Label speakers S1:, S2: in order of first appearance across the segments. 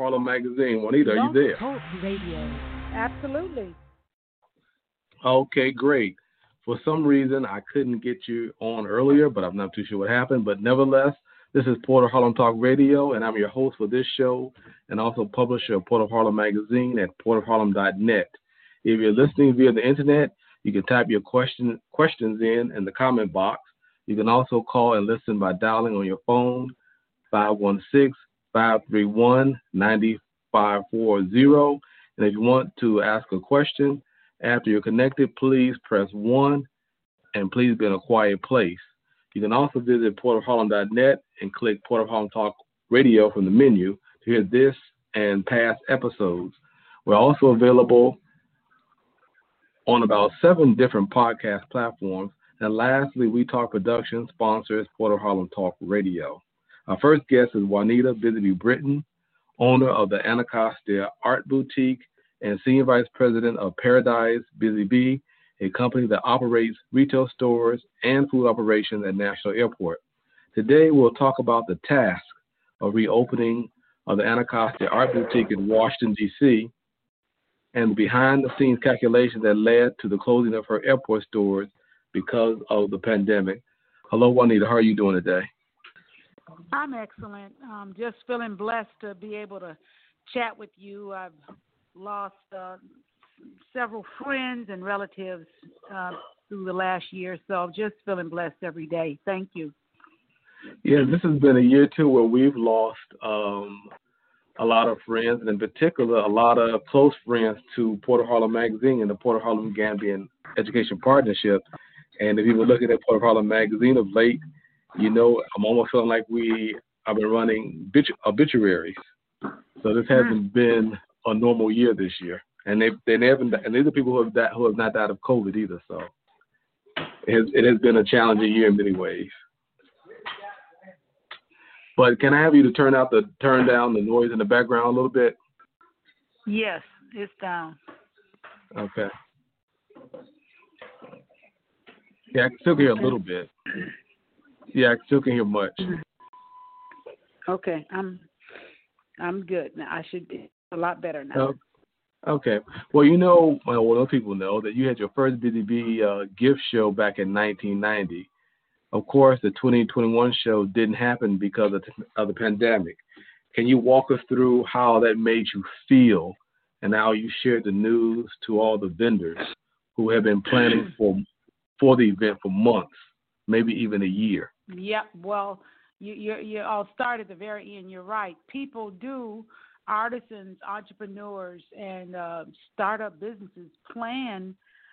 S1: Harlem Magazine. Juanita, are you
S2: Blog
S1: there?
S2: Talk Radio. Absolutely.
S1: Okay, great. For some reason, I couldn't get you on earlier, but I'm not too sure what happened. But nevertheless, this is Port of Harlem Talk Radio, and I'm your host for this show and also publisher of Port of Harlem Magazine at portofharlem.net. If you're listening via the internet, you can type your questions in the comment box. You can also call and listen by dialing on your phone 516-531-9540. And if you want to ask a question after you're connected, please press 1 and please be in a quiet place. You can also visit portofharlem.net and click Port of Harlem Talk Radio from the menu to hear this and past episodes. We're also available on about 7 different podcast platforms. And lastly, We Talk Production sponsors Port of Harlem Talk Radio. Our first guest is Juanita Busy Britton, owner of the Anacostia Art Boutique and Senior Vice President of Paradise Busy Bee, a company that operates retail stores and food operations at National Airport. Today, we'll talk about the task of reopening of the Anacostia Art Boutique in Washington, D.C., and the behind-the-scenes calculations that led to the closing of her airport stores because of the pandemic. Hello, Juanita. How are you doing today?
S2: I'm excellent. Just feeling blessed to be able to chat with you. I've lost several friends and relatives through the last year, so just feeling blessed every day. Thank you.
S1: Yeah, this has been a year, too, where we've lost a lot of friends, and in particular, a lot of close friends to Port of Harlem Magazine and the Port of Harlem Gambian Education Partnership. And if you were looking at Port of Harlem Magazine of late, you know, I'm almost feeling like I've been running obituaries. So this hasn't been a normal year this year. And they haven't, and these are people who have not died of COVID either. So it has been a challenging year in many ways. But can I have you to turn down the noise in the background a little bit?
S2: Yes, it's down.
S1: Okay. Yeah, I can still hear a little bit. Yeah, I still can hear much.
S2: Okay, I'm good now. I should be a lot better now.
S1: Okay. Well, you know, most people know that you had your first Busy Bee gift show back in 1990. Of course, the 2021 show didn't happen because of the pandemic. Can you walk us through how that made you feel and how you shared the news to all the vendors who have been planning for the event for months, maybe even a year?
S2: Yeah, well, you all start at the very end. You're right. People artisans, entrepreneurs, and startup businesses plan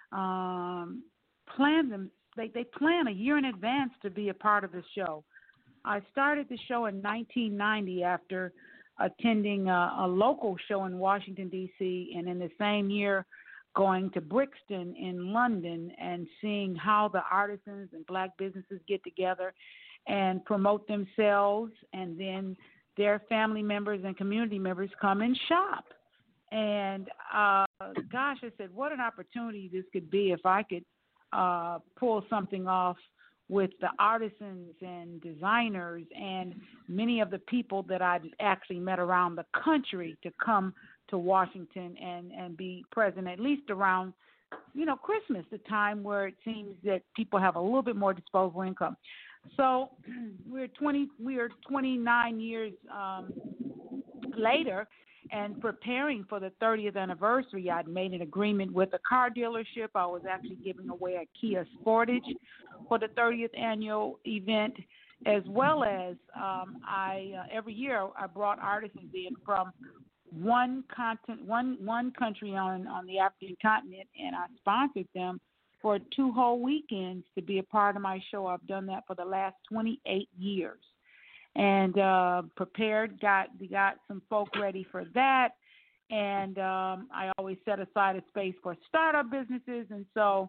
S2: them. They plan a year in advance to be a part of the show. I started the show in 1990 after attending a local show in Washington, D.C., and in the same year going to Brixton in London and seeing how the artisans and black businesses get together and promote themselves, and then their family members and community members come and shop. And, gosh, I said, what an opportunity this could be if I could pull something off with the artisans and designers and many of the people that I've actually met around the country to come to Washington and be present at least around, Christmas, the time where it seems that people have a little bit more disposable income. So we are 29 years later, and preparing for the 30th anniversary. I'd made an agreement with a car dealership. I was actually giving away a Kia Sportage for the 30th annual event, as well as every year I brought artisans in from one country on the African continent, and I sponsored them for 2 whole weekends to be a part of my show. I've done that for the last 28 years. And prepared, got some folk ready for that. And I always set aside a space for startup businesses. And so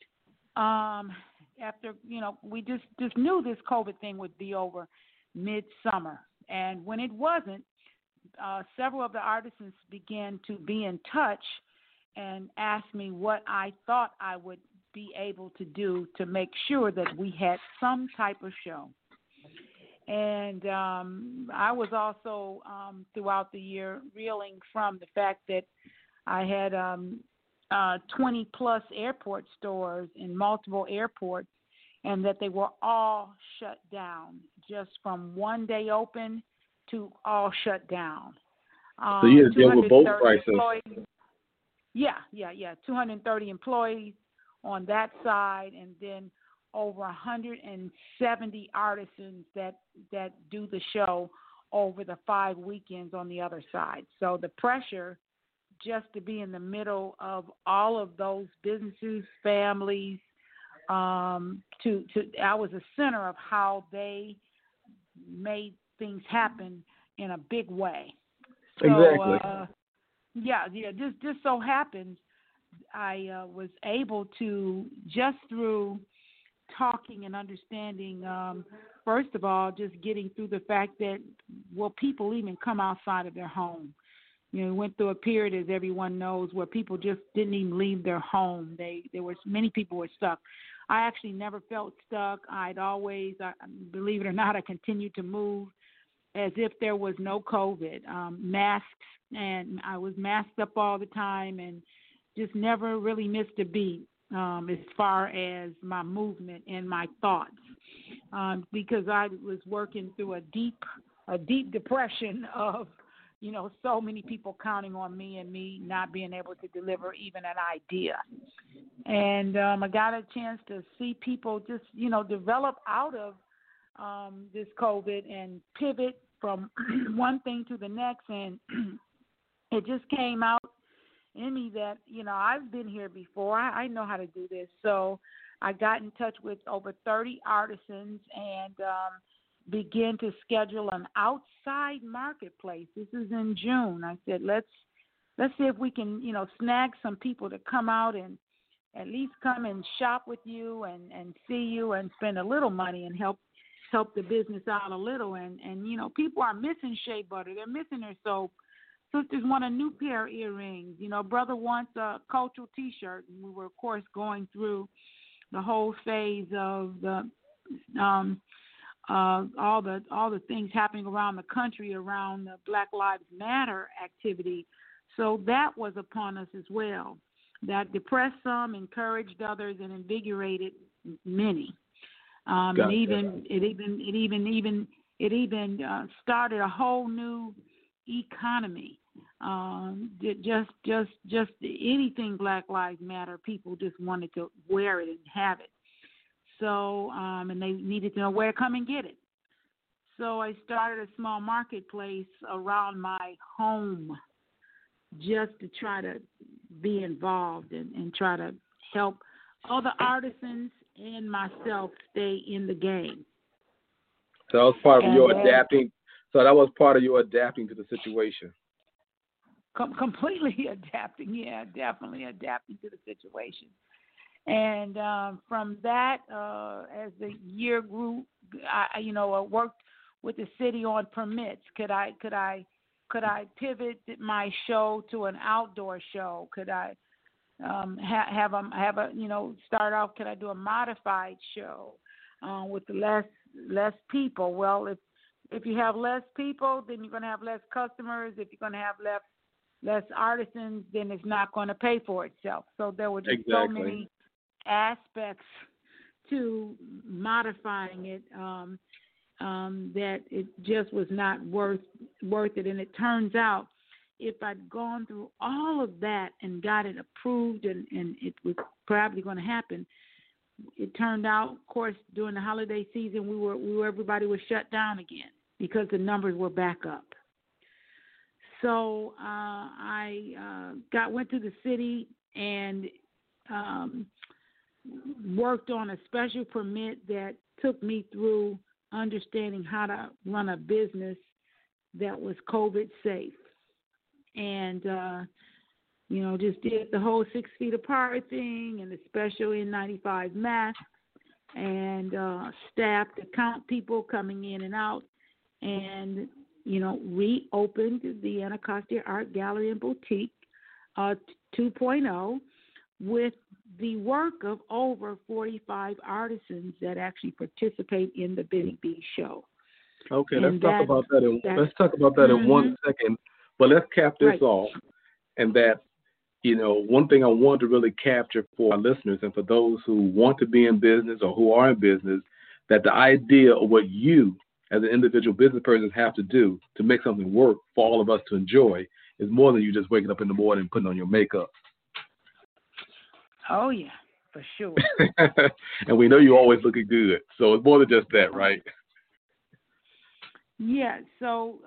S2: after, we just knew this COVID thing would be over midsummer. And when it wasn't, several of the artisans began to be in touch and asked me what I thought I would be able to do to make sure that we had some type of show. And I was also, throughout the year, reeling from the fact that I had 20-plus airport stores in multiple airports, and that they were all shut down, just from one day open to all shut down.
S1: So you had to deal with both prices.
S2: Yeah. 230 employees on that side, and then over 170 artisans that do the show over the 5 weekends on the other side. So the pressure just to be in the middle of all of those businesses, families, I was a center of how they made things happen in a big way. So,
S1: exactly.
S2: Just so happens I was able to, just through talking and understanding, first of all, just getting through the fact that, will people even come outside of their home? We went through a period, as everyone knows, where people just didn't even leave their home. Many people were stuck. I actually never felt stuck. I'd always, believe it or not, I continued to move as if there was no COVID. Masks, and I was masked up all the time, and just never really missed a beat as far as my movement and my thoughts, because I was working through a deep depression of, so many people counting on me and me not being able to deliver even an idea. And I got a chance to see people just, develop out of this COVID and pivot from one thing to the next. And it just came out in me that, I've been here before. I know how to do this. So I got in touch with over 30 artisans and begin to schedule an outside marketplace. This is in June. I said, let's see if we can, snag some people to come out and at least come and shop with you and see you and spend a little money and help the business out a little. And people are missing shea butter. They're missing their soap. Sisters want a new pair of earrings. Brother wants a cultural T-shirt. And we were, of course, going through the whole phase of the all the things happening around the country around the Black Lives Matter activity. So that was upon us as well. That depressed some, encouraged others, and invigorated many.
S1: Gotcha.
S2: And it even started a whole new economy. Just anything Black Lives Matter, people just wanted to wear it and have it. So, and they needed to know where to come and get it. So I started a small marketplace around my home just to try to be involved and try to help other artisans and myself stay in the game.
S1: So that was part of your adapting. So that was part of your adapting to the situation.
S2: Completely adapting, yeah, definitely adapting to the situation. And from that, as the year grew, I worked with the city on permits. Could I pivot my show to an outdoor show? Could I have a start off? Could I do a modified show with less people? Well, if you have less people, then you're going to have less customers. If you're going to have less artisans, then it's not going to pay for itself. So there were just so many aspects to modifying it that it just was not worth it. And it turns out, if I'd gone through all of that and got it approved and it was probably going to happen, it turned out, of course, during the holiday season, everybody was shut down again because the numbers were back up. So I went to the city and worked on a special permit that took me through understanding how to run a business that was COVID safe. And, just did the whole 6 feet apart thing and the special N95 mask and staff to count people coming in and out and, reopened the Anacostia Art Gallery and Boutique 2.0 with the work of over 45 artisans that actually participate in the Benny B show.
S1: Okay,
S2: And
S1: let's talk about that in
S2: mm-hmm,
S1: 1 second. But let's cap this
S2: right.
S1: off. And that, one thing I want to really capture for our listeners and for those who want to be in business or who are in business, that the idea of what you as an individual business person have to do to make something work for all of us to enjoy is more than you just waking up in the morning and putting on your makeup.
S2: Oh yeah, for sure.
S1: And we know you're always looking good. So it's more than just that, right?
S2: Yeah. So,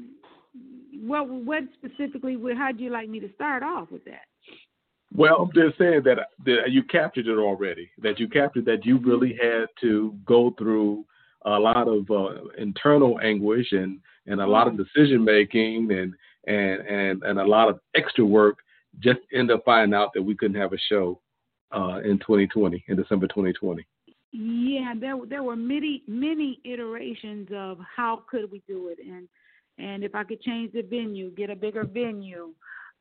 S2: what specifically? How'd you like me to start off with that?
S1: Well, I'm just saying that you captured it already. That you captured that you
S2: Hmm.
S1: really had to go through a lot of internal anguish and a lot of
S2: Oh,
S1: decision making and a lot of extra work just to end up finding out that we couldn't have a show in 2020 in December 2020.
S2: yeah. There were many iterations of how could we do it, and if I could change the venue, get a bigger venue,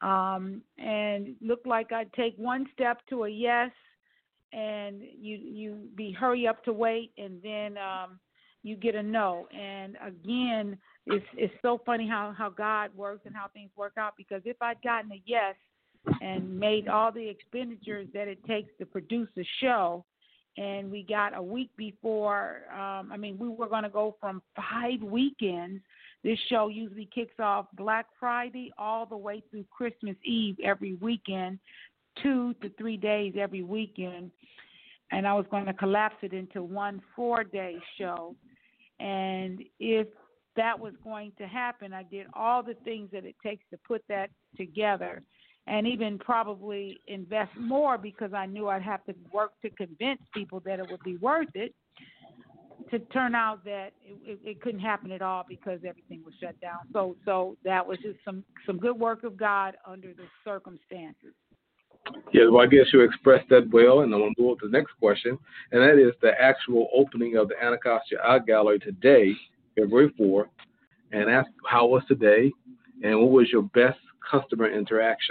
S2: and looked like I'd take one step to a yes, and you be hurry up to wait, and then you get a no. And again, it's so funny how God works and how things work out, because if I'd gotten a yes and made all the expenditures that it takes to produce a show, and we got a week before, we were going to go from 5 weekends. This show usually kicks off Black Friday all the way through Christmas Eve every weekend, 2 to 3 days every weekend. And I was going to collapse it into one 4-day show. And if that was going to happen, I did all the things that it takes to put that together, and even probably invest more, because I knew I'd have to work to convince people that it would be worth it. To turn out that it couldn't happen at all because everything was shut down. So that was just some good work of God under the circumstances.
S1: Yeah, well, I guess you expressed that well, and I'm going to move to the next question, and that is the actual opening of the Anacostia Art Gallery today, February 4th, and ask how was today, and what was your best customer interaction?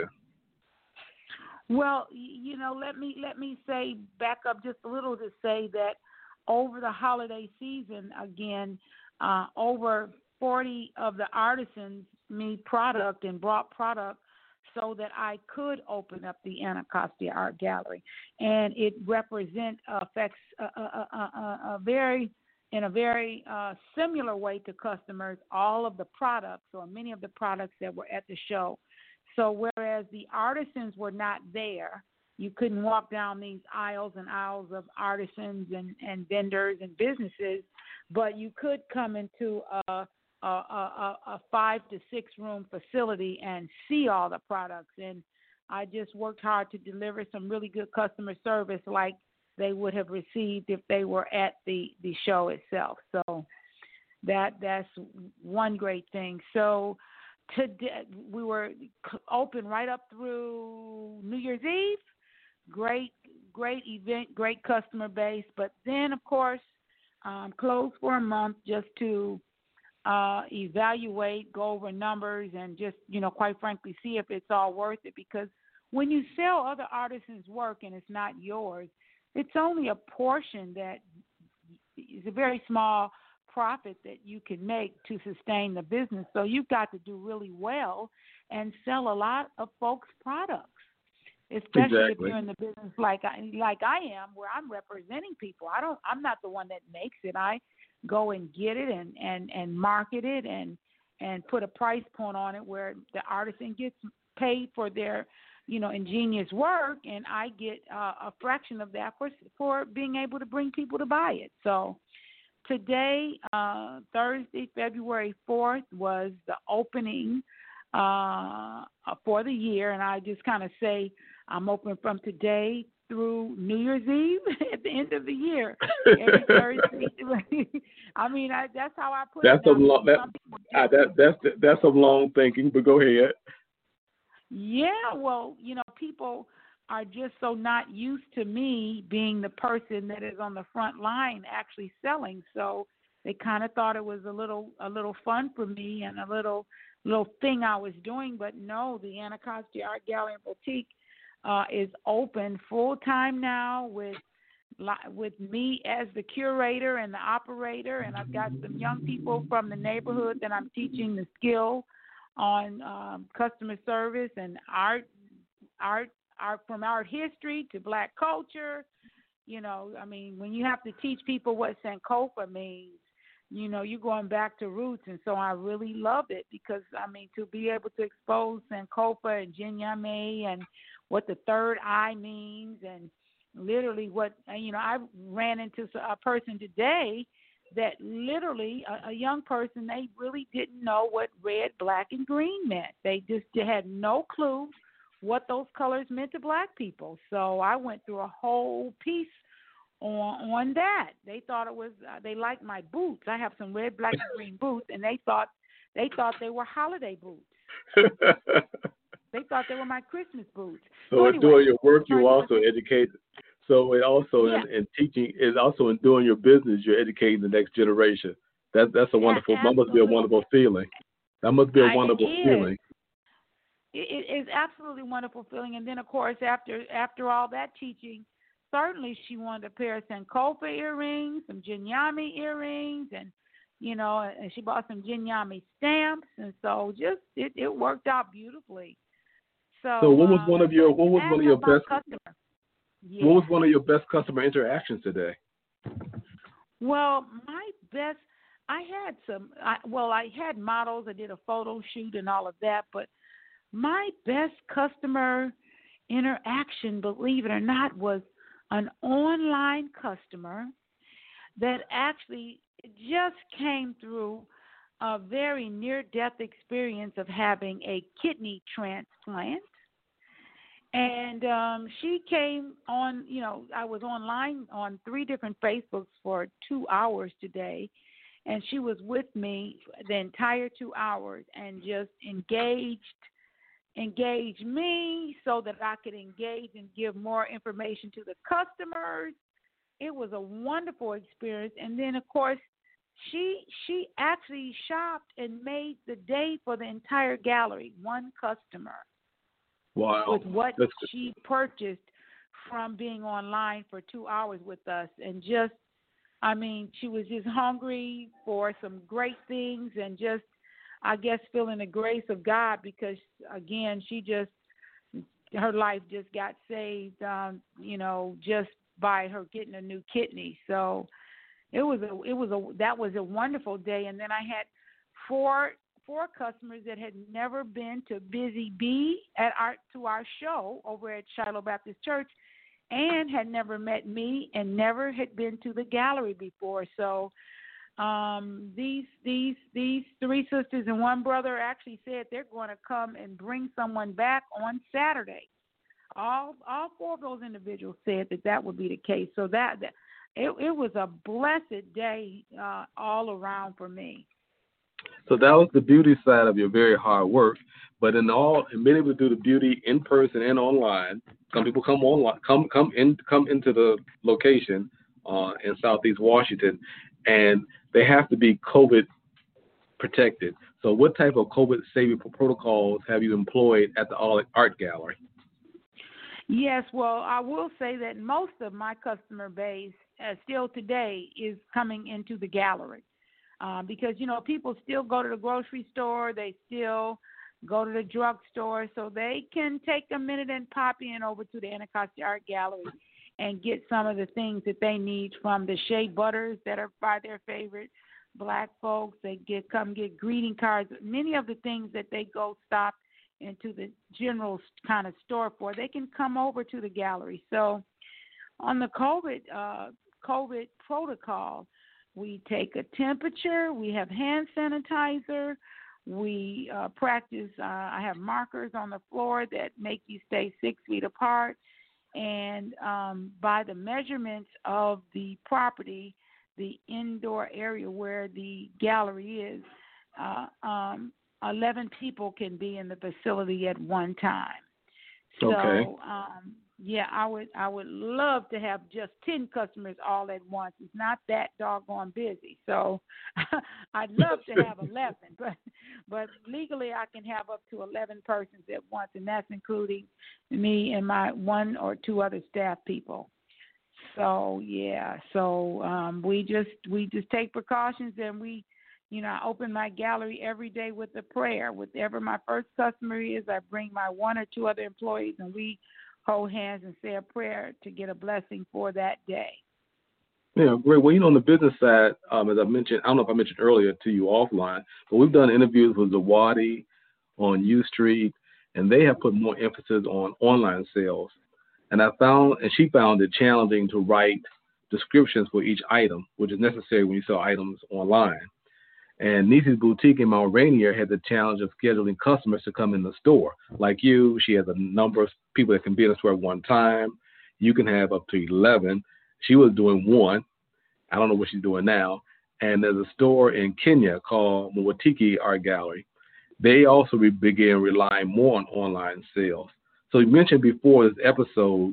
S2: Well, let me say back up just a little to say that over the holiday season, again, over 40 of the artisans made product and brought product so that I could open up the Anacostia Art Gallery, and it affects a very in a very similar way to customers all of the products, or many of the products that were at the show. So whereas the artisans were not there, you couldn't walk down these aisles and aisles of artisans and vendors and businesses, but you could come into a 5 to 6 room facility and see all the products. And I just worked hard to deliver some really good customer service like they would have received if they were at the show itself. So that's one great thing. So today we were open right up through New Year's Eve. Great event, great customer base. But then, of course, closed for a month just to evaluate, go over numbers, and just, quite frankly, see if it's all worth it. Because when you sell other artisans' work and it's not yours, it's only a portion that is a very small profit that you can make to sustain the business. So you've got to do really well and sell a lot of folks' products, especially if
S1: Exactly.
S2: you're in the business like I am, where I'm representing people. I'm not the one that makes it. I go and get it and market it and put a price point on it where the artisan gets paid for their ingenious work, and I get a fraction of that for being able to bring people to buy it. So today, Thursday, February 4th, was the opening for the year, and I just kind of say I'm open from today through New Year's Eve at the end of the year, every Thursday. That's how I put
S1: That's
S2: it.
S1: some long, that's some long thinking, but go ahead.
S2: Yeah, well, people are just so not used to me being the person that is on the front line actually selling. So they kind of thought it was a little fun for me and a little thing I was doing. But no, the Anacostia Art Gallery and Boutique is open full time now with with me as the curator and the operator, and I've got some young people from the neighborhood that I'm teaching the skill on customer service and art from art history to black culture. You know, I mean, when you have to teach people what Sankofa means, you know, you're going back to roots. And so I really love it because, I mean, to be able to expose Sankofa and Jinyame and what the third eye means and literally what, you know, I ran into a person today that literally, a young person, they really didn't know what red, black, and green meant. They just had no clue what those colors meant to black people. So I went through a whole piece on that. They thought it was, they liked my boots. I have some red, black, and green boots, and they thought they were holiday boots. They thought they were my Christmas boots.
S1: So
S2: anyway,
S1: in doing your work, you also educate. So it also in teaching is also in doing your business, you're educating the next generation. That's a wonderful. That must be a wonderful feeling. That must be a wonderful feeling.
S2: It is absolutely wonderful feeling. And then of course after all that teaching, certainly she wanted a pair of Sankofa earrings, some Jinyame earrings, and you know, and she bought some Jinyame stamps, and so just it worked out beautifully. So
S1: what was one of your best
S2: customer? Yeah.
S1: What was one of your best customer interactions today?
S2: Well, my best, I had models. I did a photo shoot and all of that, but my best customer interaction, believe it or not, was an online customer that actually just came through a very near-death experience of having a kidney transplant. And she came on, you know, I was online on 3 different Facebooks for 2 hours today, and she was with me the entire 2 hours and just engaged me so that I could engage and give more information to the customers. It was a wonderful experience. And then, of course, she actually shopped and made the day for the entire gallery, one customer.
S1: Wow.
S2: With what she purchased from being online for 2 hours with us. And just, I mean, she was just hungry for some great things and just, I guess, feeling the grace of God because, again, her life just got saved, you know, just by her getting a new kidney. So that was a wonderful day. And then I had four customers that had never been to Busy Bee to our show over at Shiloh Baptist Church and had never met me and never had been to the gallery before. So these 3 sisters and 1 brother actually said they're going to come and bring someone back on Saturday. All 4 of those individuals said that would be the case. So it was a blessed day all around for me.
S1: So that was the beauty side of your very hard work. But and many people do the beauty in person and online. Some people come online, come into the location in Southeast Washington, and they have to be COVID protected. So what type of COVID safety protocols have you employed at the art gallery?
S2: Yes, well, I will say that most of my customer base still today is coming into the gallery. Because, you know, people still go to the grocery store, they still go to the drugstore, so they can take a minute and pop in over to the Anacostia Art Gallery and get some of the things that they need from the shea butters that are by their favorite black folks. They come get greeting cards, many of the things that they go stop into the general kind of store for, they can come over to the gallery. So on the COVID protocol, we take a temperature, we have hand sanitizer, we practice, I have markers on the floor that make you stay 6 feet apart, and by the measurements of the property, the indoor area where the gallery is, 11 people can be in the facility at one time.
S1: Okay.
S2: So, I would love to have just 10 customers all at once. It's not that doggone busy. So I'd love to have 11, but legally I can have up to 11 persons at once, and that's including me and my 1 or 2 other staff people. So yeah, so we just take precautions, and I open my gallery every day with a prayer. Whatever my first customer is, I bring my one or two other employees, and we hold hands and say a prayer to get a blessing for that day.
S1: Yeah, great. Well, on the business side, as I mentioned, I don't know if I mentioned earlier to you offline, but we've done interviews with Zawadi on U Street, and they have put more emphasis on online sales. And she found it challenging to write descriptions for each item, which is necessary when you sell items online. And Niecy's Boutique in Mount Rainier had the challenge of scheduling customers to come in the store. Like you, she has a number of people that can be in the store at one time. You can have up to 11. She was doing one. I don't know what she's doing now. And there's a store in Kenya called Mwatiki Art Gallery. They also began relying more on online sales. So you mentioned before this episode,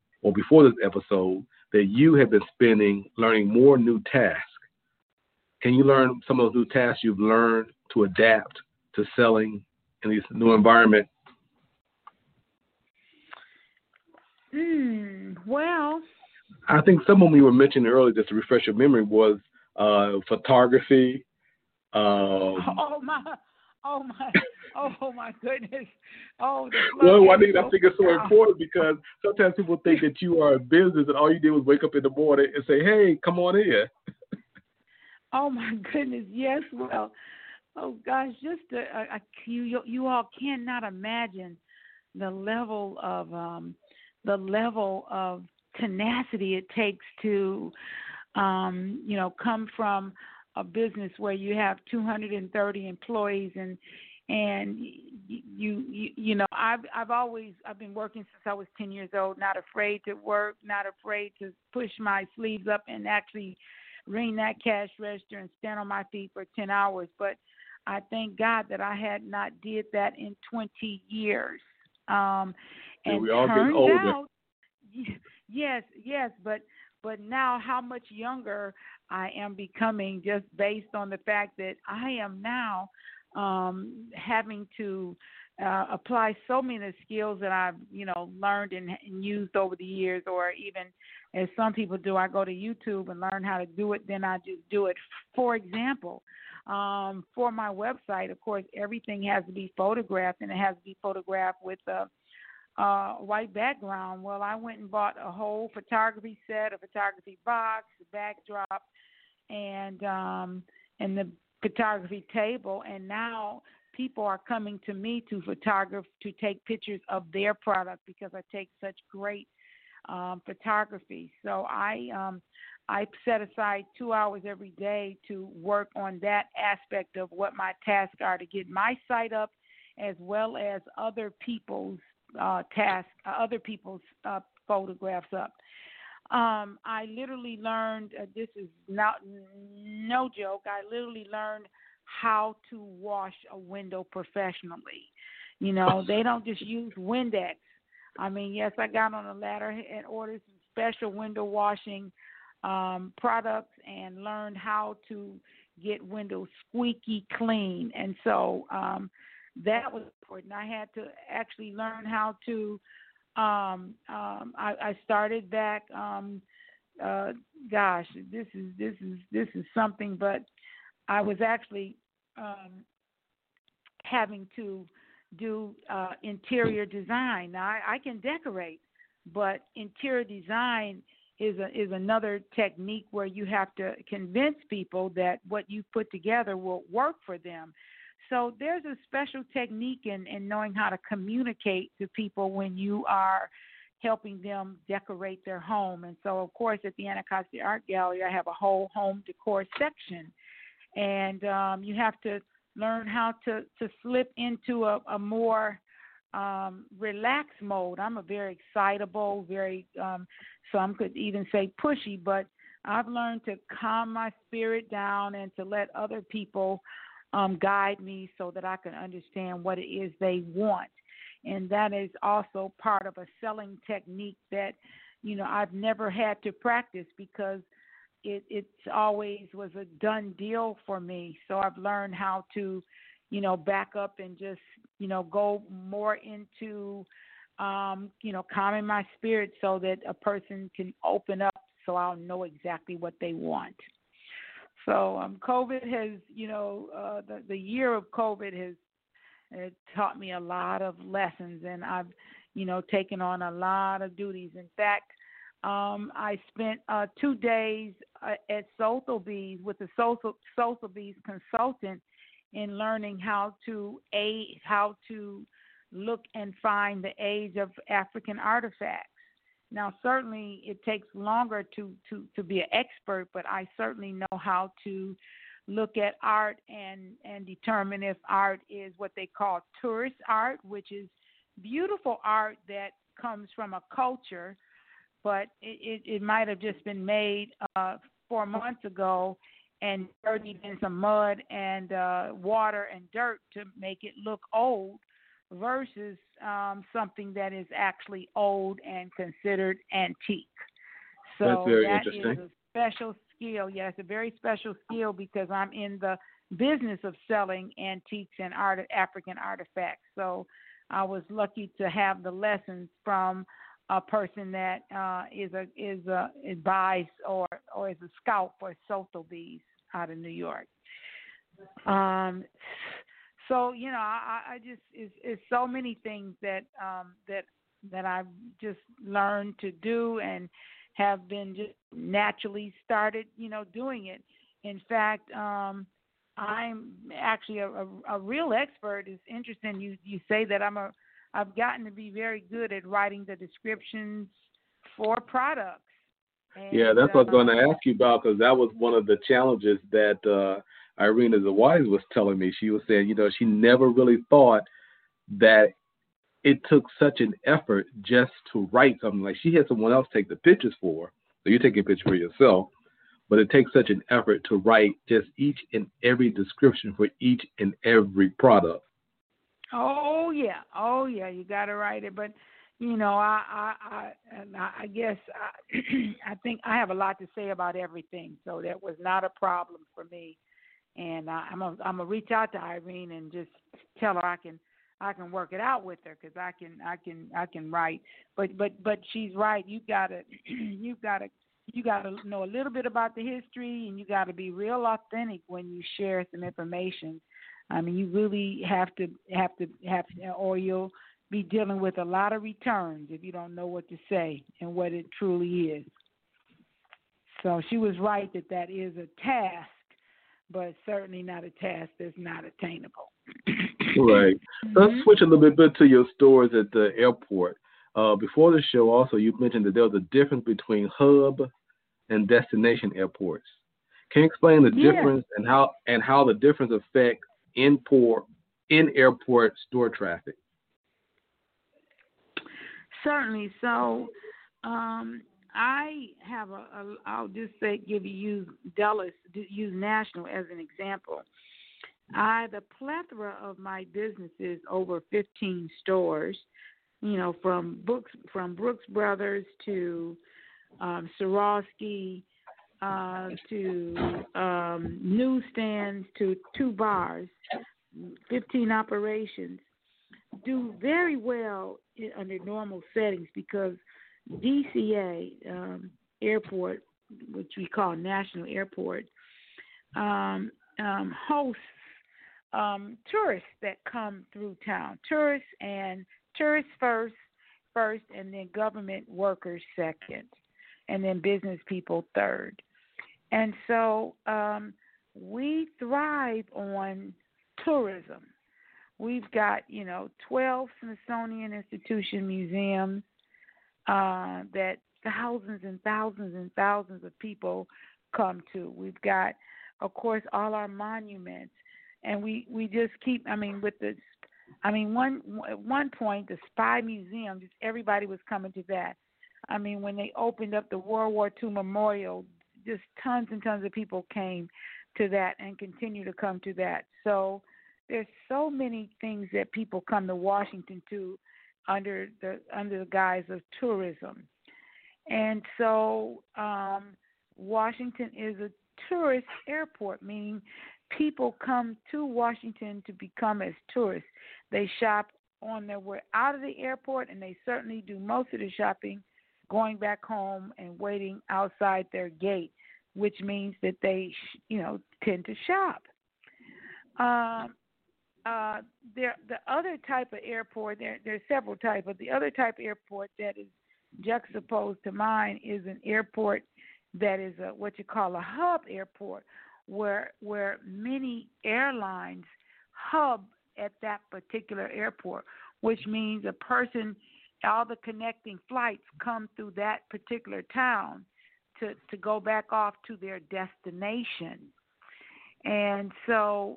S1: that you have been learning more new tasks. Can you learn some of those new tasks you've learned to adapt to selling in this new environment?
S2: Well,
S1: I think some of them you were mentioning earlier, just to refresh your memory, was photography.
S2: Oh my goodness! Oh,
S1: well, I think it's so important because sometimes people think that you are a business and all you did was wake up in the morning and say, "Hey, come on in."
S2: Oh my goodness! Yes, well, oh gosh, just you all cannot imagine the level of tenacity it takes to come from a business where you have 230 employees and I've been working since I was 10 years old, not afraid to work, not afraid to push my sleeves up and actually ring that cash register and stand on my feet for 10 hours. But I thank God that I had not did that in 20 years. And
S1: we all get older.
S2: Out, yes, but now how much younger I am becoming just based on the fact that I am now having to apply so many skills that I've, learned and used over the years, or even as some people do, I go to YouTube and learn how to do it, then I just do it. For example, for my website, of course, everything has to be photographed, and it has to be photographed with a white background. Well, I went and bought a whole photography set, a photography box, a backdrop, and the photography table, and now people are coming to me to take pictures of their product because I take such great photography. So I set aside 2 hours every day to work on that aspect of what my tasks are, to get my site up as well as other people's photographs up. I literally learned, this is not no joke, I literally learned how to wash a window professionally. They don't just use Windex. I mean, yes, I got on a ladder and ordered some special window washing products and learned how to get windows squeaky clean. And so that was important. I had to actually learn how to I started back gosh, this is something, but I was actually having to do interior design. Now I can decorate, but interior design is another technique where you have to convince people that what you put together will work for them. So there's a special technique in knowing how to communicate to people when you are helping them decorate their home. And so, of course, at the Anacostia Art Gallery, I have a whole home decor section. And you have to learn how to slip into a more relaxed mode. I'm a very excitable, some could even say pushy, but I've learned to calm my spirit down and to let other people guide me so that I can understand what it is they want. And that is also part of a selling technique that, I've never had to practice because it's always was a done deal for me. So I've learned how to, back up and just, go more into, calming my spirit so that a person can open up so I'll know exactly what they want. So COVID has, the year of COVID has taught me a lot of lessons, and I've, taken on a lot of duties. In fact, I spent 2 days at Sotheby's with the Sotheby's consultant in learning how to look and find the age of African artifacts. Now, certainly it takes longer to be an expert, but I certainly know how to look at art and determine if art is what they call tourist art, which is beautiful art that comes from a culture, but it might have just been made 4 months ago and dirtied in some mud and water and dirt to make it look old, versus something that is actually old and considered antique. So
S1: that's very
S2: that
S1: interesting.
S2: is a special skill. Yeah, it's a very special skill because I'm in the business of selling antiques and African artifacts. So I was lucky to have the lessons from a person that buys or is a scout for Sotheby's out of New York. So I just it's so many things that I've just learned to do and have been just naturally started doing it. In fact, I'm actually a real expert. It's interesting you say that I've gotten to be very good at writing the descriptions for products. And,
S1: yeah, that's what I was going to ask you about, because that was one of the challenges that Irina Zawadi was telling me. She was saying, she never really thought that it took such an effort just to write something. Like, she had someone else take the pictures for her, so you're taking a picture for yourself, but it takes such an effort to write just each and every description for each and every product.
S2: Oh yeah, you got to write it. But I guess I think I have a lot to say about everything, so that was not a problem for me. And I'm gonna reach out to Irene and just tell her I can work it out with her, because I can write. But she's right. You gotta know a little bit about the history, and you gotta be real authentic when you share some information. I mean, you really have to, or you'll be dealing with a lot of returns if you don't know what to say and what it truly is. So she was right that is a task, but certainly not a task that's not attainable.
S1: Right. Let's switch a little bit to your stores at the airport. Before the show, also, you mentioned that there was a difference between hub and destination airports. Can you explain the difference and how the difference affects in-airport store traffic?
S2: Certainly. So I have I'll just say, use Dulles, use National as an example. The plethora of my businesses, over 15 stores, from Brooks Brothers to Swarovski, to newsstands, to 2 bars, 15 operations, do very well under normal settings, because DCA Airport, which we call National Airport, hosts tourists that come through town. Tourists first, and then government workers second, and then business people third. And so we thrive on tourism. We've got, 12 Smithsonian Institution museums that thousands and thousands and thousands of people come to. We've got, of course, all our monuments. And we just keep, at one point, the Spy Museum, just everybody was coming to that. When they opened up the World War II Memorial, just tons and tons of people came to that and continue to come to that. So there's so many things that people come to Washington to under the guise of tourism. And so Washington is a tourist airport, meaning people come to Washington to become as tourists. They shop on their way out of the airport, and they certainly do most of the shopping going back home and waiting outside their gate, which means that they, tend to shop. The other type of airport, there's several types, but the other type of airport that is juxtaposed to mine is an airport that is what you call a hub airport, where many airlines hub at that particular airport, which means all the connecting flights come through that particular town to go back off to their destination. And so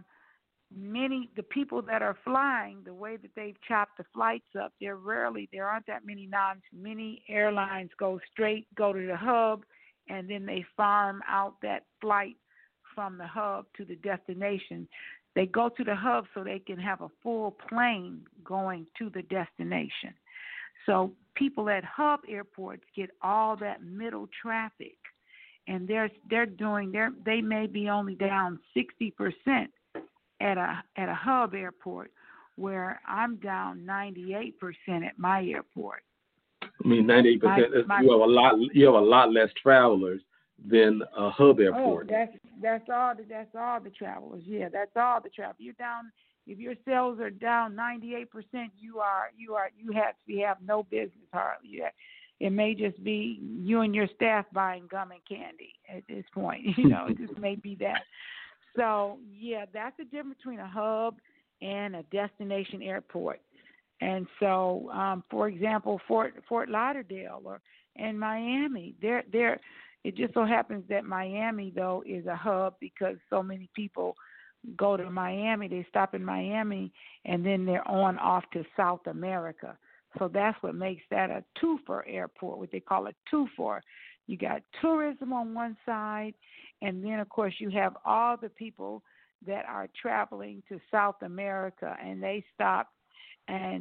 S2: the people that are flying, the way that they've chopped the flights up, there aren't that many airlines go to the hub, and then they farm out that flight from the hub to the destination. They go to the hub so they can have a full plane going to the destination. So people at hub airports get all that middle traffic, and they may be only down 60% at a hub airport, where I'm down 98% at my airport.
S1: I mean, 98%. You have a lot less travelers than a hub airport.
S2: Oh, that's all the travelers. Yeah, that's all the travel. You're down. If your sales are down 98%, you actually have no business hardly. It may just be you and your staff buying gum and candy at this point. It just may be that. So yeah, that's the difference between a hub and a destination airport. And so, for example, Fort Lauderdale and Miami, it just so happens that Miami, though, is a hub because so many people go to Miami. They stop in Miami, and then they're off to South America. So that's what makes that a twofer airport, what they call a twofer. You got tourism on one side, and then, of course, you have all the people that are traveling to South America, and they stop and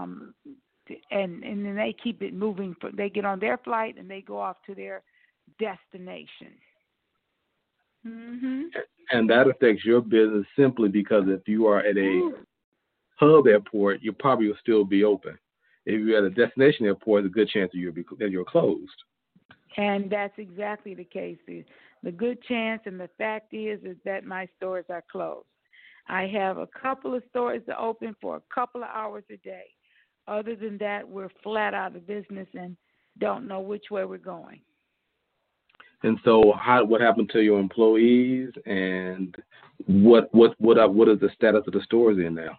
S2: then they keep it moving. They get on their flight and they go off to their destination. Mm-hmm.
S1: And that affects your business simply because if you are at a hub airport, you probably will still be open. If you're at a destination airport, there's a good chance that you're closed.
S2: And that's exactly the case. The good chance and the fact is that my stores are closed. I have a couple of stores that open for a couple of hours a day. Other than that, we're flat out of business and don't know which way we're going.
S1: And so, what happened to your employees, and what is the status of the stores in now?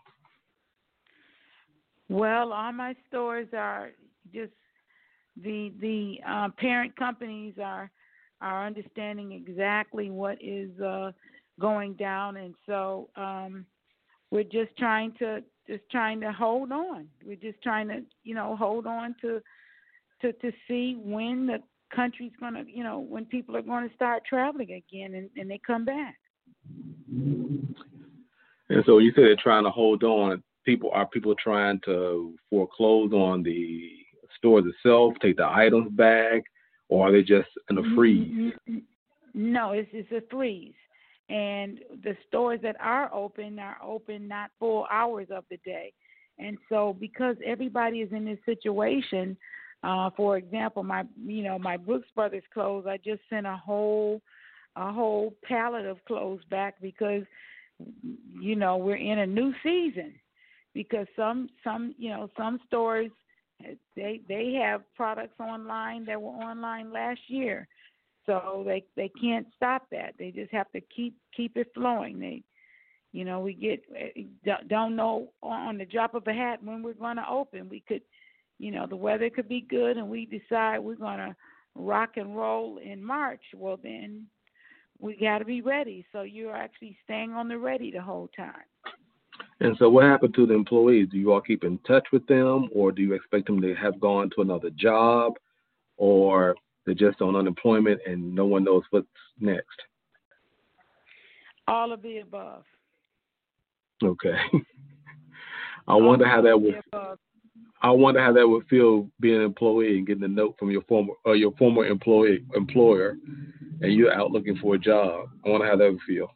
S2: Well, all my stores are just the parent companies are understanding exactly what is going down, and so we're just trying to hold on. We're just trying to hold on to see when the country's going to, when people are going to start traveling again and they come back.
S1: And so you said they're trying to hold on. Are people trying to foreclose on the stores itself, take the items back, or are they just in a freeze?
S2: No, it's a freeze. And the stores that are open not full hours of the day. And so because everybody is in this situation, for example, my Brooks Brothers clothes, I just sent a whole pallet of clothes back because, we're in a new season. Because some stores, they have products online that were online last year. So they can't stop that. They just have to keep it flowing. We don't know on the drop of a hat when we're going to open. We could, the weather could be good, and we decide we're going to rock and roll in March. Well, then we got to be ready. So you're actually staying on the ready the whole time.
S1: And so what happened to the employees? Do you all keep in touch with them, or do you expect them to have gone to another job, or they're just on unemployment and no one knows what's next?
S2: All of the above.
S1: Okay. I wonder how that would feel being an employee and getting a note from your former employer, and you're out looking for a job. I wonder how that would feel.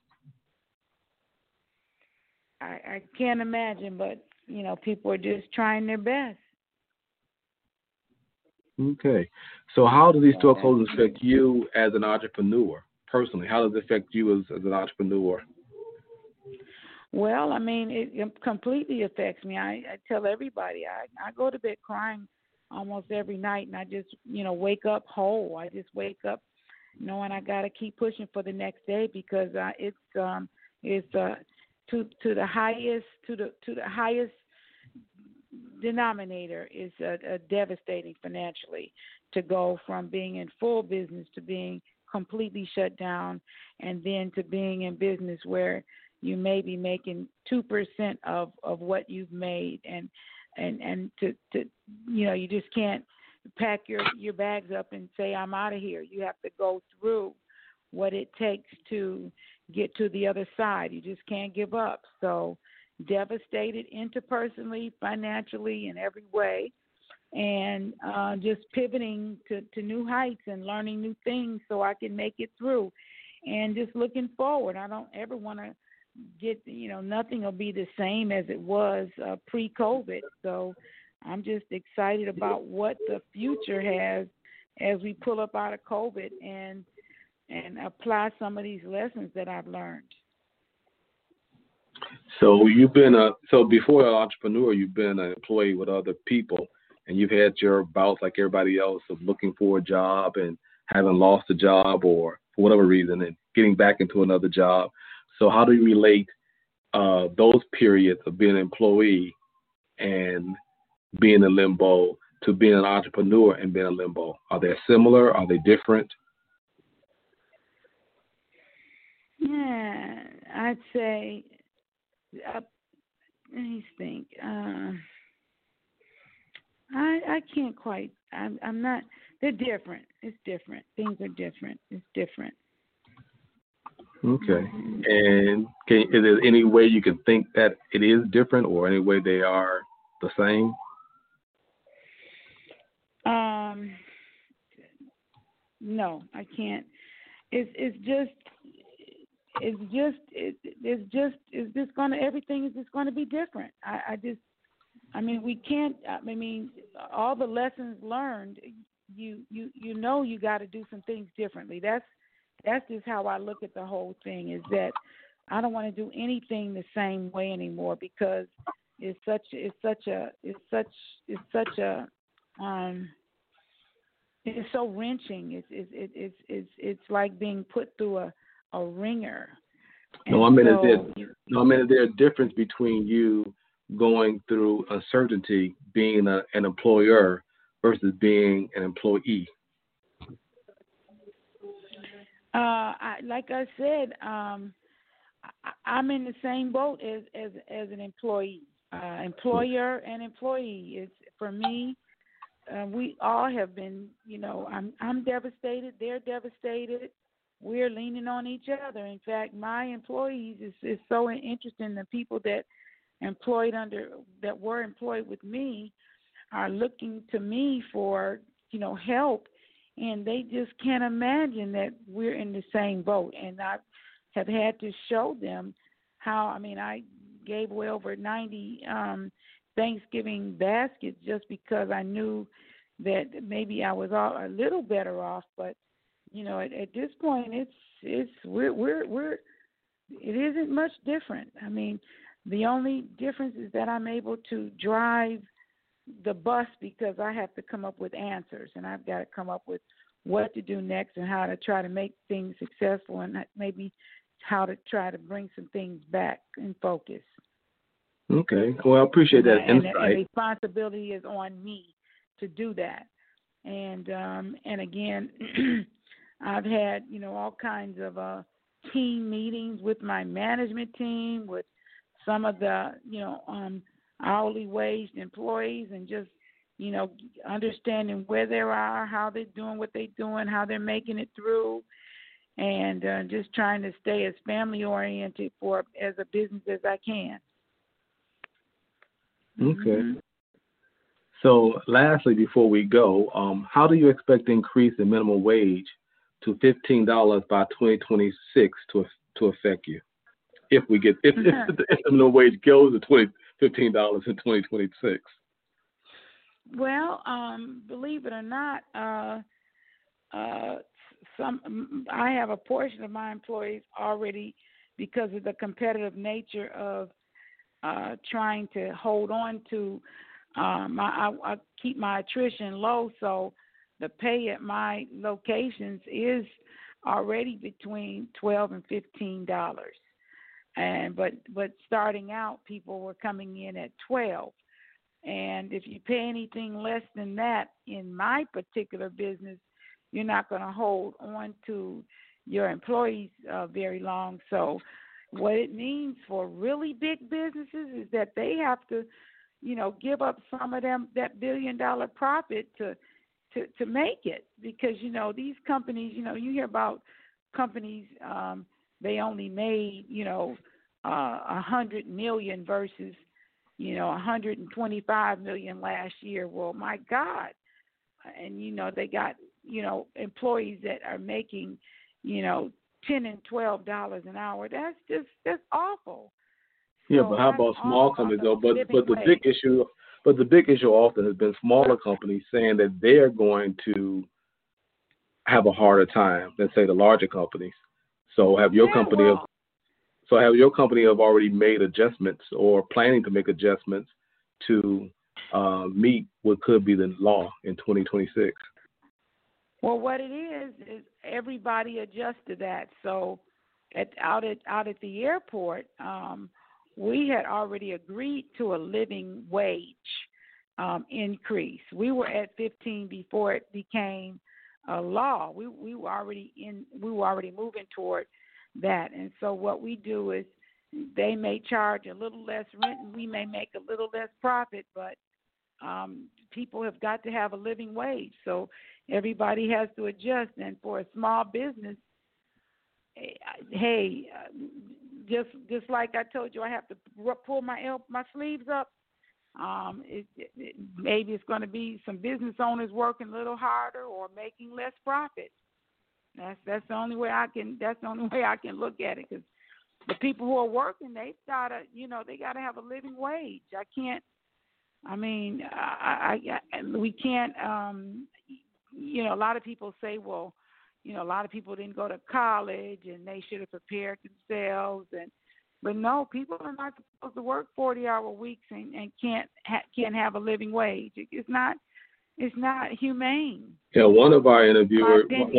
S2: I can't imagine, but people are just trying their best.
S1: Okay. So how do these
S2: So
S1: store
S2: that's
S1: closings affect you as an entrepreneur personally? How does it affect you as an entrepreneur?
S2: well, I mean, it completely affects me. I tell everybody I go to bed crying almost every night, and I just wake up whole. I just wake up knowing I got to keep pushing for the next day because it's to the highest denominator is devastating financially to go from being in full business to being completely shut down, and then to being in business where you may be making 2% of what you've made, and to you just can't pack your bags up and say I'm out of here. You have to go through what it takes to get to the other side. You just can't give up. So devastated interpersonally, financially, in every way, and just pivoting to new heights and learning new things so I can make it through, and just looking forward. I don't ever want to get, nothing will be the same as it was pre-COVID. So I'm just excited about what the future has as we pull up out of COVID and apply some of these lessons that I've learned.
S1: So before an entrepreneur, you've been an employee with other people, and you've had your bouts like everybody else of looking for a job and having lost a job or for whatever reason and getting back into another job. So how do you relate those periods of being an employee and being in limbo to being an entrepreneur and being in limbo? Are they similar? Are they different?
S2: Yeah, I'd say, let me think. I can't quite. I'm not. They're different. It's different. Things are different. It's different.
S1: Okay. And is there any way you can think that it is different, or any way they are the same?
S2: No, I can't. It's just gonna, everything is just gonna be different. We can't. All the lessons learned. You got to do some things differently. That's just how I look at the whole thing. Is that I don't want to do anything the same way anymore because it's so wrenching. It's like being put through a ringer.
S1: No, I mean, is there a difference between you going through uncertainty, being an employer versus being an employee?
S2: Like I said, I'm in the same boat as an employee, employer and employee. It's for me. We all have been, I'm devastated. They're devastated. We're leaning on each other. In fact, my employees is so interesting. The people that were employed with me are looking to me for, help, and they just can't imagine that we're in the same boat. And I have had to show them how. I gave away over 90 Thanksgiving baskets just because I knew that maybe I was a little better off, but at this point, it isn't much different. The only difference is that I'm able to drive the bus because I have to come up with answers, and I've got to come up with what to do next and how to try to make things successful, and maybe how to try to bring some things back in focus.
S1: Okay. Well, I appreciate that insight.
S2: And the responsibility is on me to do that. And again, I've had, all kinds of team meetings with my management team, with some of the, hourly waged employees, and just, understanding where they are, how they're doing what they're doing, how they're making it through, and just trying to stay as family oriented as a business as I can.
S1: Okay.
S2: Mm-hmm.
S1: So, lastly, before we go, how do you expect the increase in minimum wage to $15 by 2026 to affect you? If the minimum wage goes to $15 in 2026.
S2: Well, believe it or not, I have a portion of my employees already, because of the competitive nature of trying to hold on to I keep my attrition low, so the pay at my locations is already between $12 and $15. And but starting out, people were coming in at 12. And if you pay anything less than that in my particular business, you're not going to hold on to your employees very long. So what it means for really big businesses is that they have to, give up some of them, that $1 billion profit to make it, because, these companies, you hear about companies, they only made, 100 million versus, 125 million last year. Well, my God. And, they got, employees that are making, $10 and $12 an hour. That's awful.
S1: Yeah, but how about small companies though? But the big issue often has been smaller companies saying that they're going to have a harder time than say the larger companies. So have your company have already made adjustments or planning to make adjustments to meet what could be the law in 2026?
S2: Well, what it is everybody adjusts to that. So out at the airport, we had already agreed to a living wage increase. We were at 15 before it became a law. We were already moving toward that. And so what we do is they may charge a little less rent and we may make a little less profit, but people have got to have a living wage. So everybody has to adjust. And for a small business, hey, just like I told you, I have to pull my sleeves up. Maybe it's going to be some business owners working a little harder or making less profit. That's the only way I can. That's the only way I can look at it, because the people who are working, they gotta have a living wage. I can't. I mean, we can't. A lot of people say, well, a lot of people didn't go to college and they should have prepared themselves. But no, people are not supposed to work 40-hour weeks and can't have a living wage. It's not humane.
S1: Yeah, one of our interviewers in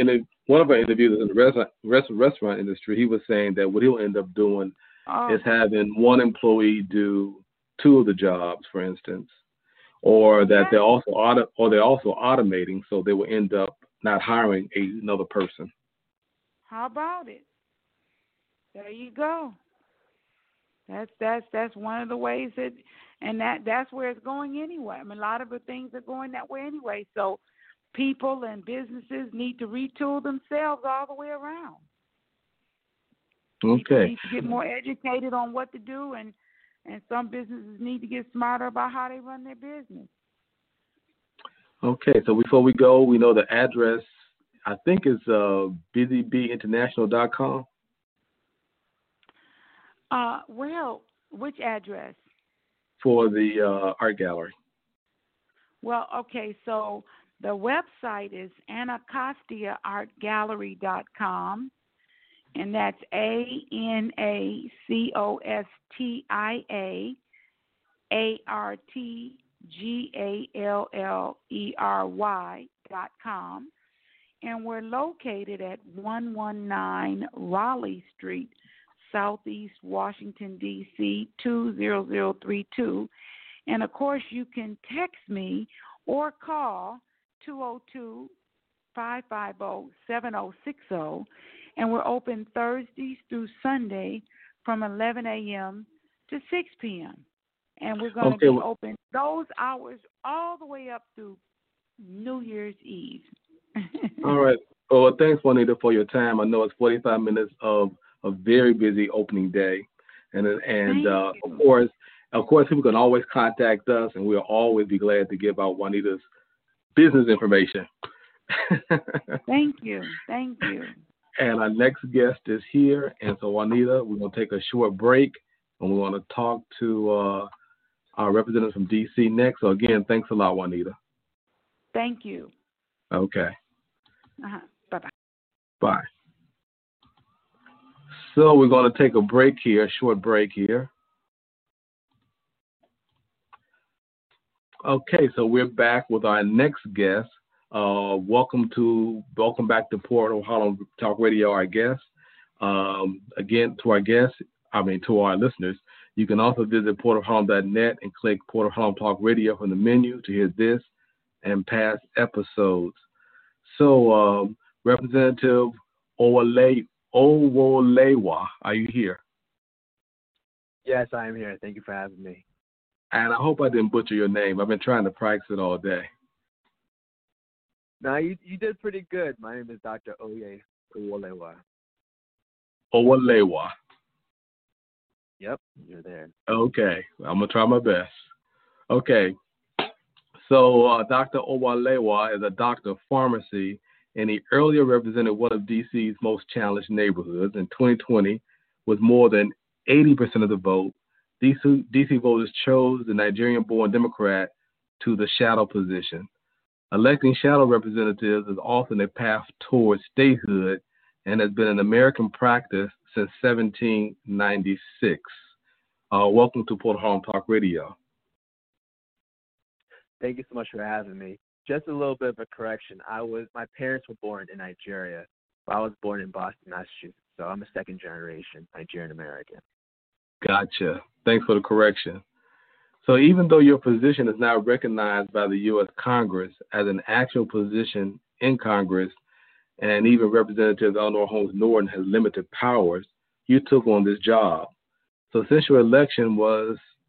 S1: the restaurant industry, he was saying that what he'll end up doing is having one employee do two of the jobs, for instance, or that they're also automating, so they will end up not hiring another person.
S2: How about it? There you go. That's one of the ways that's where it's going anyway. I mean, a lot of the things are going that way anyway. So people and businesses need to retool themselves all the way around.
S1: Okay.
S2: People need to get more educated on what to do, and some businesses need to get smarter about how they run their business.
S1: Okay, so before we go, we know the address, I think, is busybinternational.com.
S2: Well, which address?
S1: For the art gallery.
S2: Well, okay, so the website is anacostiaartgallery.com, and that's ANACOSTIAARTGALLERY.com, and we're located at 119 Raleigh Street, Southeast Washington, D.C., 20032. And, of course, you can text me or call 202-550-7060. And we're open Thursdays through Sunday from 11 a.m. to 6 p.m. And we're going to be open those hours all the way up through New Year's Eve.
S1: All right. Well, thanks, Juanita, for your time. I know it's 45 minutes of a very busy opening day, and of course, people can always contact us, and we'll always be glad to give out Juanita's business information.
S2: Thank you.
S1: And our next guest is here, and so Juanita, we're going to take a short break, and we want to talk to our representative from D.C. next. So, again, thanks a lot, Juanita.
S2: Thank you.
S1: Okay.
S2: Bye-bye.
S1: Bye. So we're going to take a break here, a short break here. Okay, so we're back with our next guest. Welcome back to Port of Harlem Talk Radio, our guest. Again, to our listeners, you can also visit portofharlem.net and click Port of Harlem Talk Radio from the menu to hear this and past episodes. So, Representative Owolewa, are you here?
S3: Yes, I am here. Thank you for having me.
S1: And I hope I didn't butcher your name. I've been trying to practice it all day.
S3: No, you did pretty good. My name is Dr. Owolewa.
S1: Owolewa.
S3: Yep, you're there.
S1: Okay, I'm going to try my best. Okay, so Dr. Owolewa is a doctor of pharmacy, and he earlier represented one of D.C.'s most challenged neighborhoods. In 2020, with more than 80% of the vote, D.C. voters chose the Nigerian-born Democrat to the shadow position. Electing shadow representatives is often a path towards statehood and has been an American practice since 1796. Welcome to Port of Harlem Talk Radio.
S3: Thank you so much for having me. Just a little bit of a correction. My parents were born in Nigeria, but I was born in Boston, Massachusetts, so I'm a second generation Nigerian American.
S1: Gotcha. Thanks for the correction. So even though your position is now recognized by the U.S. Congress as an actual position in Congress, and even Representative Eleanor Holmes Norton has limited powers, you took on this job. So since your election, what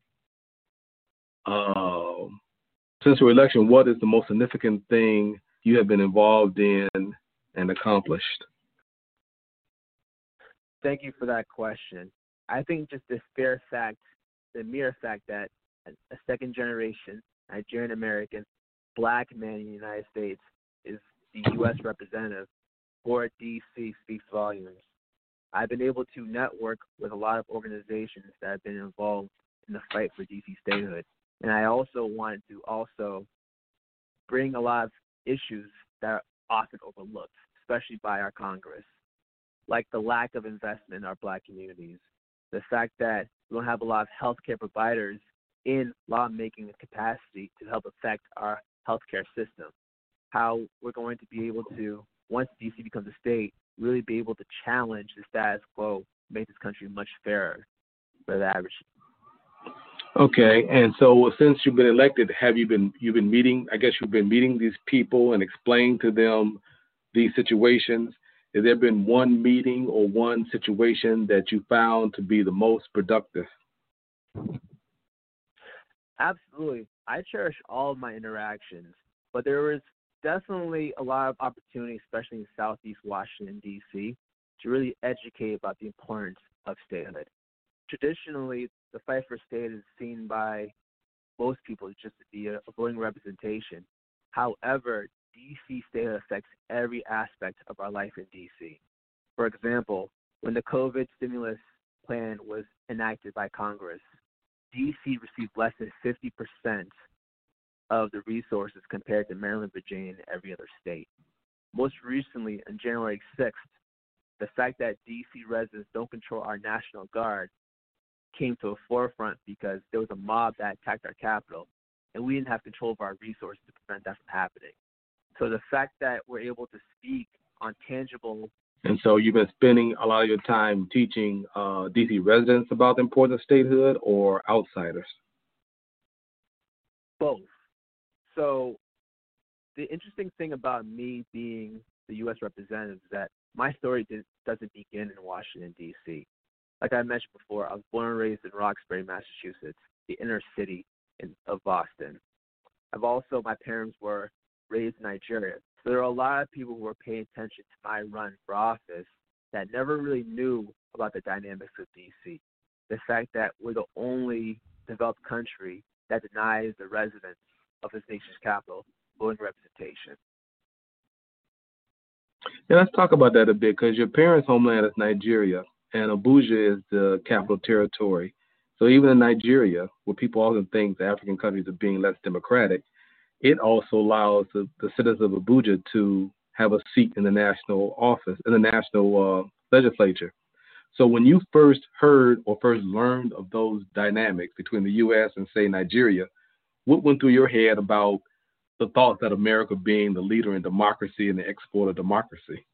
S1: is the most significant thing you have been involved in and accomplished?
S3: Thank you for that question. I think just the mere fact that a second generation Nigerian American black man in the United States is the U.S. representative for D.C. speaks volumes. I've been able to network with a lot of organizations that have been involved in the fight for D.C. statehood. And I also wanted to bring a lot of issues that are often overlooked, especially by our Congress, like the lack of investment in our black communities, the fact that we don't have a lot of healthcare providers in lawmaking capacity to help affect our healthcare system, how we're going to be able to, once D.C. becomes a state, really be able to challenge the status quo, make this country much fairer for the average.
S1: Okay, and so since you've been elected, you've been meeting? I guess you've been meeting these people and explaining to them these situations. Has there been one meeting or one situation that you found to be the most productive?
S3: Absolutely. I cherish all of my interactions, but there was definitely a lot of opportunity, especially in Southeast Washington, D.C., to really educate about the importance of statehood. Traditionally, the fight for state is seen by most people just to be a voting representation. However, D.C. statehood affects every aspect of our life in D.C. For example, when the COVID stimulus plan was enacted by Congress, D.C. received less than 50% of the resources compared to Maryland, Virginia, and every other state. Most recently, on January 6th, the fact that D.C. residents don't control our National Guard came to a forefront because there was a mob that attacked our capital, and we didn't have control of our resources to prevent that from happening. So the fact that we're able to speak on tangible...
S1: And so you've been spending a lot of your time teaching D.C. residents about the importance of statehood or outsiders?
S3: Both. So the interesting thing about me being the U.S. representative is that my story doesn't begin in Washington, D.C. Like I mentioned before, I was born and raised in Roxbury, Massachusetts, the inner city of Boston. My parents were raised in Nigeria. So there are a lot of people who are paying attention to my run for office that never really knew about the dynamics of D.C. The fact that we're the only developed country that denies the residents of this nation's capital voting representation.
S1: Yeah, let's talk about that a bit, because your parents' homeland is Nigeria, and Abuja is the capital territory. So even in Nigeria, where people often think the African countries are being less democratic, it also allows the citizens of Abuja to have a seat in the national office, in the national legislature. So when you first heard or first learned of those dynamics between the U.S. and, say, Nigeria, what went through your head about the thought that America being the leader in democracy and the export of democracy?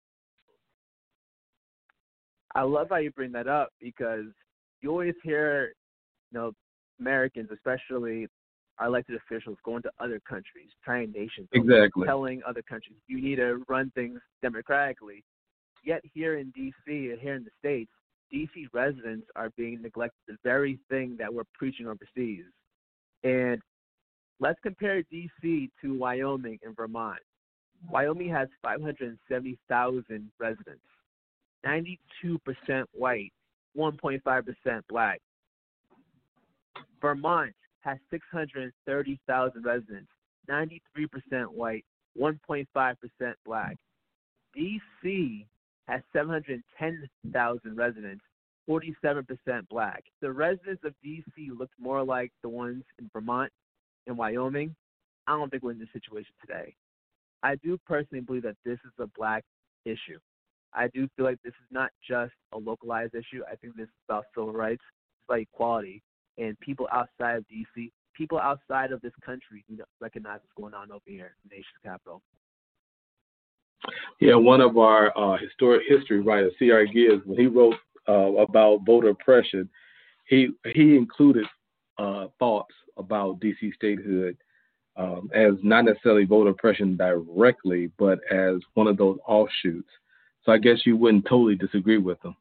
S3: I love how you bring that up because you always hear, Americans, especially our elected officials, going to other countries, trying nations,
S1: Exactly.
S3: telling other countries you need to run things democratically. Yet here in D.C. and here in the States, D.C. residents are being neglected, the very thing that we're preaching overseas. And let's compare D.C. to Wyoming and Vermont. Wyoming has 570,000 residents, 92% white, 1.5% black. Vermont has 630,000 residents, 93% white, 1.5% black. D.C. has 710,000 residents, 47% black. The residents of D.C. look more like the ones in Vermont and Wyoming. I don't think we're in this situation today. I do personally believe that this is a black issue. I do feel like this is not just a localized issue. I think this is about civil rights, it's about equality, and people outside of D.C., people outside of this country need to recognize what's going on over here in the nation's capital.
S1: Yeah, one of our history writers, C.R. Gibbs, when he wrote about voter oppression, he included thoughts about D.C. statehood as not necessarily voter oppression directly, but as one of those offshoots. So I guess you wouldn't totally disagree with them.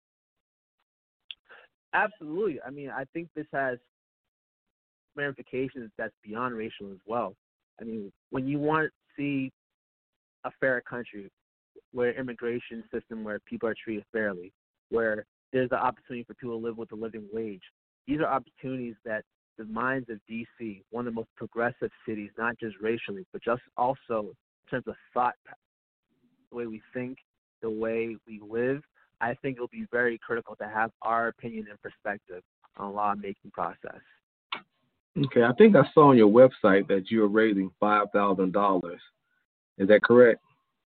S3: Absolutely. I mean, I think this has ramifications that's beyond racial as well. I mean, when you want to see a fair country where immigration system where people are treated fairly, where there's the opportunity for people to live with a living wage, these are opportunities that the minds of D.C., one of the most progressive cities, not just racially, but just also in terms of thought, the way we think, the way we live, I think it'll be very critical to have our opinion and perspective on the law-making process.
S1: Okay, I think I saw on your website that you're raising $5,000. Is that correct?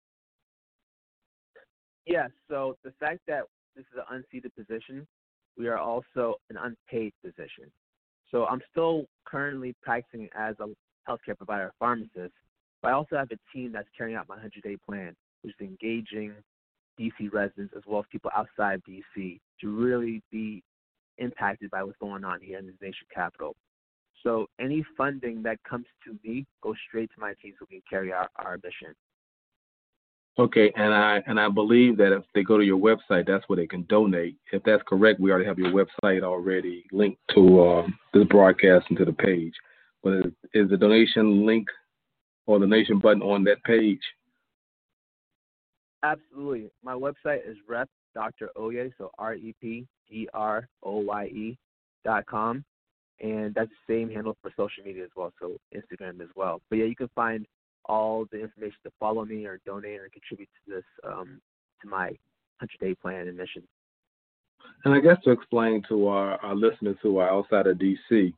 S3: Yes, so the fact that this is an unseated position, we are also an unpaid position. So I'm still currently practicing as a healthcare provider, pharmacist, but I also have a team that's carrying out my 100-day plan, which is engaging D.C. residents as well as people outside of D.C. to really be impacted by what's going on here in the nation capital. So any funding that comes to me goes straight to my team so we can carry out our mission.
S1: Okay, and I believe that if they go to your website, that's where they can donate. If that's correct, we already have your website already linked to this broadcast and to the page. But is the donation link or the donation button on that page?
S3: Absolutely. My website is Rep Dr. Oye, so REPDROYE.com. And that's the same handle for social media as well, so Instagram as well. But yeah, you can find all the information to follow me or donate or contribute to this, to my 100-day plan and mission.
S1: And I guess to explain to our listeners who are outside of D.C.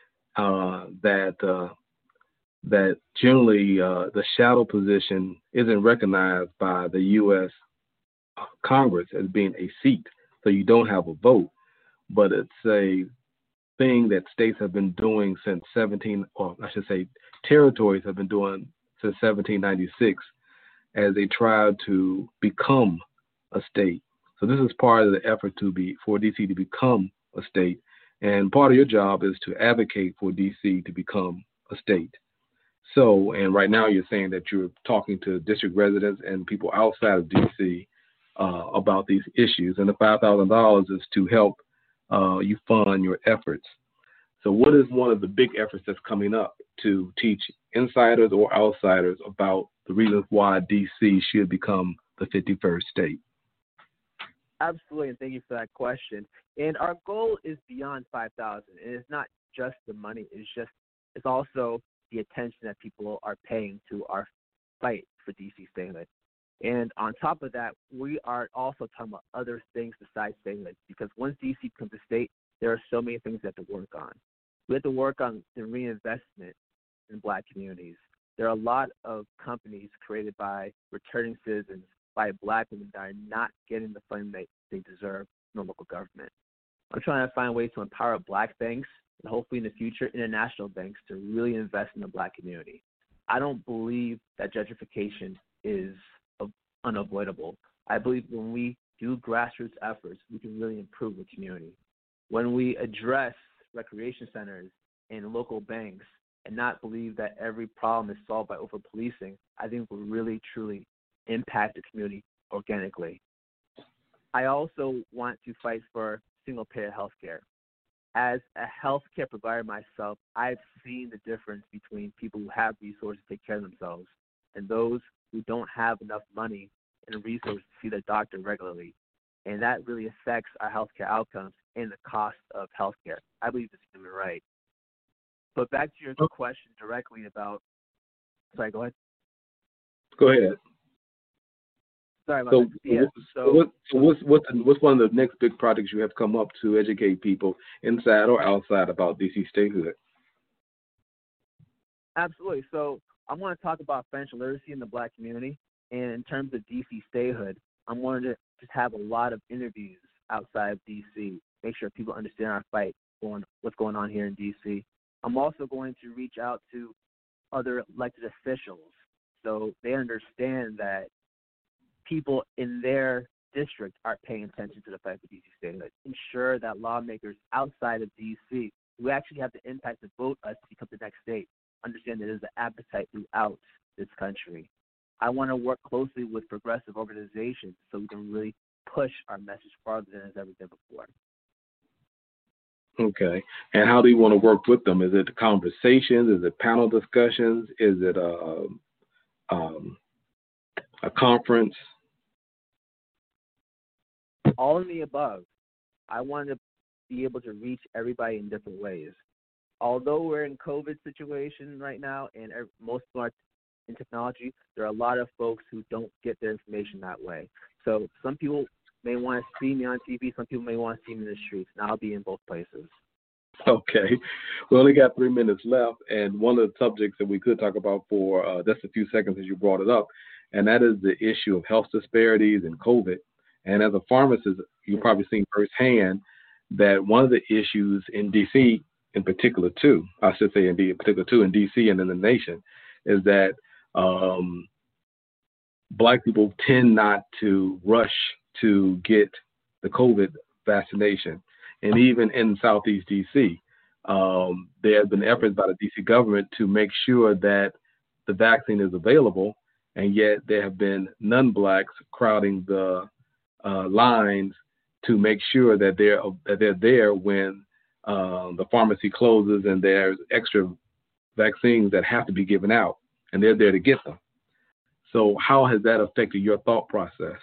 S1: That generally the shadow position isn't recognized by the U.S. Congress as being a seat, so you don't have a vote, but it's a thing that states have been doing since territories have been doing since 1796 as they tried to become a state. So this is part of the effort for D.C. to become a state, and part of your job is to advocate for D.C. to become a state. So, and right now you're saying that you're talking to district residents and people outside of D.C. About these issues, and the $5,000 is to help you fund your efforts. So what is one of the big efforts that's coming up to teach insiders or outsiders about the reasons why D.C. should become the 51st state?
S3: Absolutely, and thank you for that question. And our goal is beyond 5,000, and it's not just the money. It's also the attention that people are paying to our fight for D.C. statehood. And on top of that, we are also talking about other things besides statehood, because once D.C. becomes a state, there are so many things we have to work on. We have to work on the reinvestment in Black communities. There are a lot of companies created by returning citizens, by Black women that are not getting the funding they deserve from the local government. I'm trying to find ways to empower Black banks and hopefully in the future international banks to really invest in the Black community. I don't believe that gentrification is unavoidable. I believe when we do grassroots efforts, we can really improve the community. When we address recreation centers and local banks and not believe that every problem is solved by over-policing, I think we'll really, truly impact the community organically. I also want to fight for single-payer health care. As a healthcare provider myself, I've seen the difference between people who have resources to take care of themselves and those who don't have enough money and resources to see their doctor regularly. And that really affects our healthcare outcomes and the cost of healthcare. I believe it's human right. But back to your question directly about – sorry, go ahead.
S1: Go ahead.
S3: Sorry about that.
S1: What's one of the next big projects you have come up to educate people inside or outside about DC statehood?
S3: Absolutely. So I want to talk about financial literacy in the Black community. And in terms of DC statehood, I'm wanting to just have a lot of interviews outside of DC, make sure people understand our fight, what's going on here in DC. I'm also going to reach out to other elected officials so they understand that people in their district are paying attention to the fight for DC statehood. Ensure that lawmakers outside of DC who actually have the impact to vote us to become the next state understand that there's an appetite throughout this country. I want to work closely with progressive organizations so we can really push our message farther than it's ever been before.
S1: Okay. And how do you want to work with them? Is it conversations? Is it panel discussions? Is it a conference?
S3: All of the above. I want to be able to reach everybody in different ways. Although we're in COVID situation right now and most people are in technology, there are a lot of folks who don't get their information that way. So some people may want to see me on TV, some people may want to see me in the streets, and I'll be in both places.
S1: Okay. We only got 3 minutes left, and one of the subjects that we could talk about for just a few seconds as you brought it up, and that is the issue of health disparities and COVID. And as a pharmacist, you've probably seen firsthand that one of the issues in D.C. in particular, too, I should say in particular, too, in D.C. and in the nation, is that Black people tend not to rush to get the COVID vaccination. And even in Southeast D.C., there have been efforts by the D.C. government to make sure that the vaccine is available, and yet there have been non-Blacks crowding the lines to make sure that they're there when the pharmacy closes and there's extra vaccines that have to be given out, and they're there to get them. So how has that affected your thought process?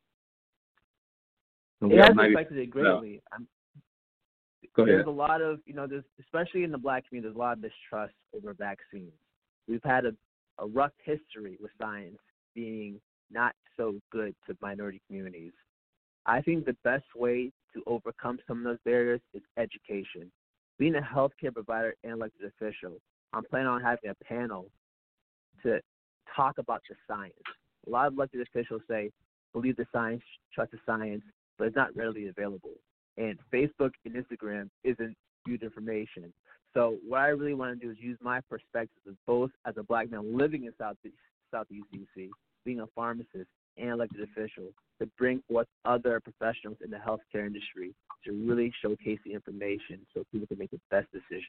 S3: It has affected it greatly.
S1: Go ahead.
S3: There's a lot of, especially in the Black community, there's a lot of mistrust over vaccines. We've had a rough history with science being not so good to minority communities. I think the best way to overcome some of those barriers is education. Being a healthcare provider and elected official, I'm planning on having a panel to talk about the science. A lot of elected officials say, believe the science, trust the science, but it's not readily available. And Facebook and Instagram isn't viewed information. So what I really want to do is use my perspective as both as a Black man living in Southeast DC, being a pharmacist and elected official, to bring forth other professionals in the healthcare industry to really showcase the information so people can make the best decision.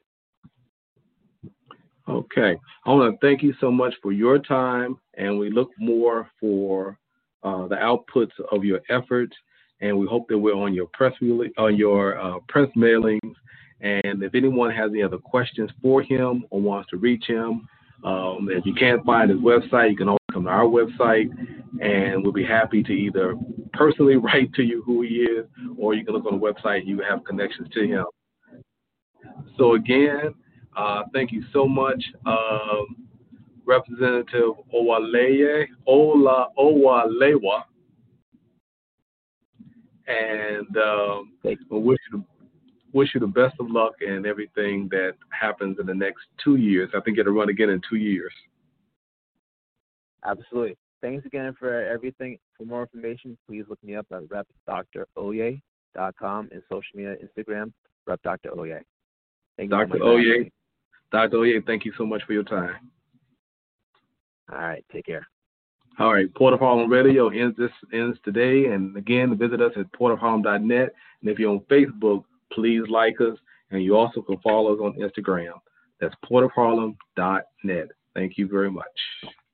S1: Okay. I want to thank you so much for your time, and we look more for the outputs of your efforts, and we hope that we're on your press mailings. And if anyone has any other questions for him or wants to reach him, if you can't find his website, you can always come to our website, and we'll be happy to either personally write to you who he is, or you can look on the website and you have connections to him. So again, thank you so much, Representative Owalewa, and we wish you the best of luck in everything that happens in the next 2 years. I think it'll run again in 2 years.
S3: Absolutely. Thanks again for everything. For more information, please look me up at repdroye.com and social media, Instagram, repdroye. Thank you,
S1: Dr. Oye. Dr. Oye, thank you so much for your time.
S3: All right, take care.
S1: All right, Port of Harlem Radio ends today. And again, visit us at portofharlem.net. And if you're on Facebook, please like us. And you also can follow us on Instagram. That's portofharlem.net. Thank you very much.